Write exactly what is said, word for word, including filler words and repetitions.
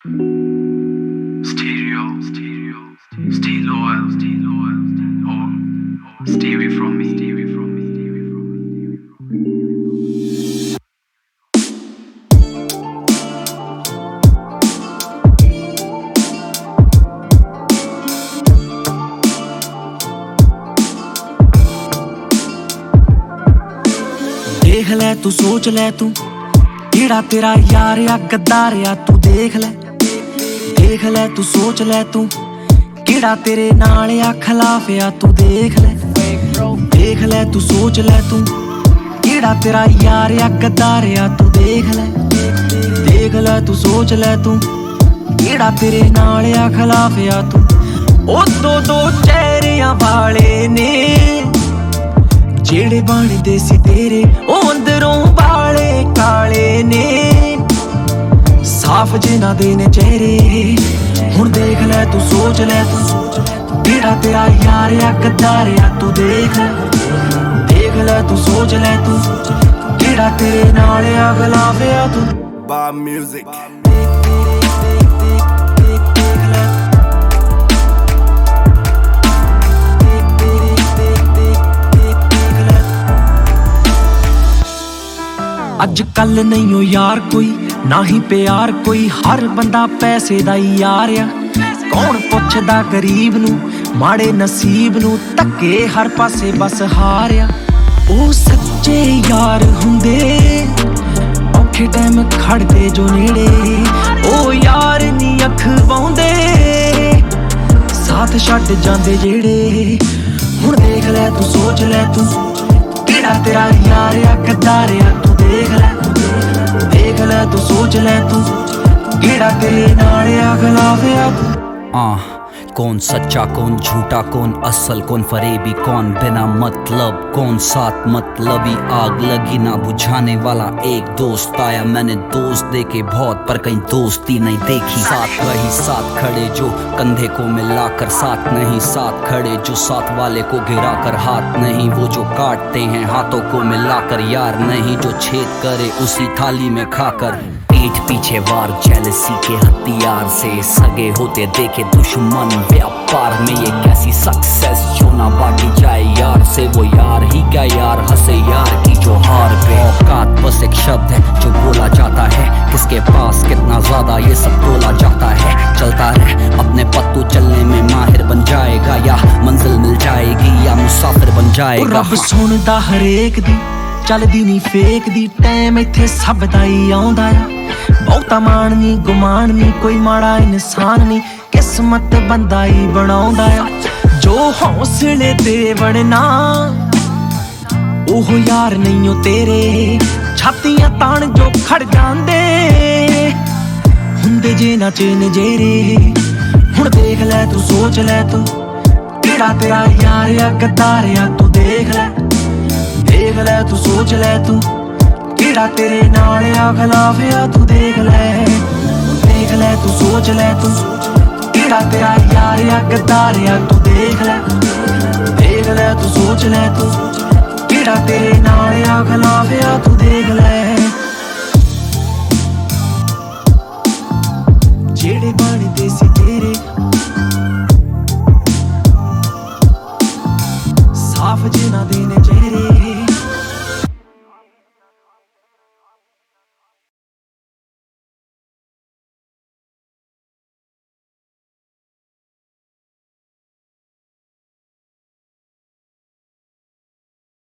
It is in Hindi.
Stereo, stereo, stay loyal, stay loyal, or stay away from me, stay away from me, stay away from me, stay away from me. देख ले तू सोच ले तू केड़ा तेरा यार या गद्दार या तू देख ले देख ले तू सोच ले तू केड़ा तेरे नाल या खिलाफ या तू देख ले देख ले तू सोच ले तू केड़ा तेरा यार या गद्दार या तू देख ले देख ले तू सोच ले तू केड़ा तेरे नाल या खिलाफ या तू ओ दो दो चेहरियां वाले ने जेड़े बनदे सी तेरे ओ अंदरों वाले काले ने साफ जिना दे ने चेहरे हुण देख ले तू सोच ले तू केड़ा तेरा यार या गद्दार या तू देख ले देख ले तू सोच ले तू केड़ा तेरे नाल या खिलाफ या तू By music अज कल नहीं हो यार कोई ना ही प्यार कोई हर बंदा पैसे दा ही यार आ कौन पुछदा गरीब नू माड़े नसीब नू धक्के हर पासे बस हारिया ओ सच्चे यार हुंदे औखे टाइम खड़दे जो नेड़े ओ यार नी अख पाउंदे साथ छड्ड जांदे जेड़े हुण देख ले तू सोच ले तू केड़ा तेरा यार या गद्दार या तू देख ले देख ले तू सोच ले तू केड़ा तेरे नाल या खिलाफ या तू आ कौन सच्चा कौन झूठा कौन असल कौन फरेबी कौन बिना मतलब कौन साथ मतलबी आग लगी ना बुझाने वाला एक दोस्त आया मैंने दोस्त देखे बहुत पर कहीं दोस्ती नहीं देखी साथ वही साथ खड़े जो कंधे को मिलाकर साथ नहीं साथ खड़े जो साथ वाले को गिरा कर हाथ नहीं वो जो काटते हैं हाथों को मिलाकर यार नहीं जो छेद करे उसी थाली में खाकर पीठ पीछे वार जेलसी के हथियार से सगे होते देखे दुश्मन व्यापार में ये कैसी सक्सेस जो ना बांटी जाए यार से वो यार ही क्या यार हंसे यार की जो हार पे औकात बस एक शब्द है जो बोला जाता है किसके पास कितना ज्यादा ये सब बोला जाता है चलता रह अपने पत्तू चलने में माहिर बन जाएगा या मंजिल मिल जाएगी या मुसाफिर बन जाएगा रब सुनदा हरेक दी चलदी नी फेक दी टाइम इत्थे सब दा ही आउंदा आ बहुता मान नी गुमान नी कोई माड़ा इंसान नी किस्मत बंदा ही बनाउंदा आ जो हौसले ते बनना ओह यार नहीं हो तेरे छातियां तान जो खड़ जांदे हुंदे जे ना चे नजेरे हुण देख ले तू सोच ले तू केड़ा तेरा यार या गद्दार या तू देख ले देख ले तू सोच ले तू केड़ा तेरे नाल या खिलाफ या तू देख ले देख ले तू सोच ले तू केड़ा तेरा यार या गद्दार या तू देख ले देख ले तू सोच ले तू केड़ा तेरे नाल या खिलाफ या तू देख ले जेड़े बनदे सी